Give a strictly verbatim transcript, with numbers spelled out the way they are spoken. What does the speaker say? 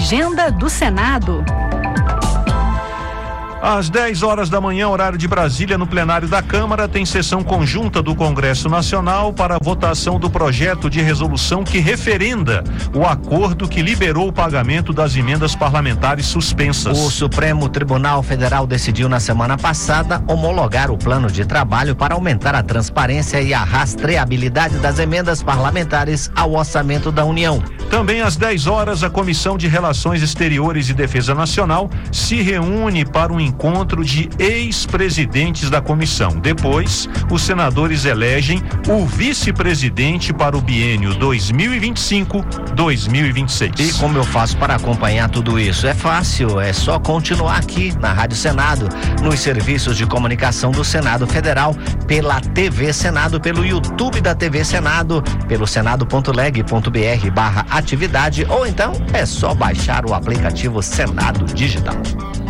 Agenda do Senado. Às dez horas da manhã, horário de Brasília, no plenário da Câmara, tem sessão conjunta do Congresso Nacional para a votação do projeto de resolução que referenda o acordo que liberou o pagamento das emendas parlamentares suspensas. O Supremo Tribunal Federal decidiu na semana passada homologar o plano de trabalho para aumentar a transparência e a rastreabilidade das emendas parlamentares ao orçamento da União. Também às dez horas, a Comissão de Relações Exteriores e Defesa Nacional se reúne para um encontro de ex-presidentes da comissão. Depois, os senadores elegem o vice-presidente para o biênio dois mil e vinte e cinco a dois mil e vinte e seis. E como eu faço para acompanhar tudo isso? É fácil, é só continuar aqui na Rádio Senado, nos serviços de comunicação do Senado Federal, pela T V Senado, pelo YouTube da T V Senado, pelo senado ponto leg ponto br barra atividade, ou então é só baixar o aplicativo Senado Digital.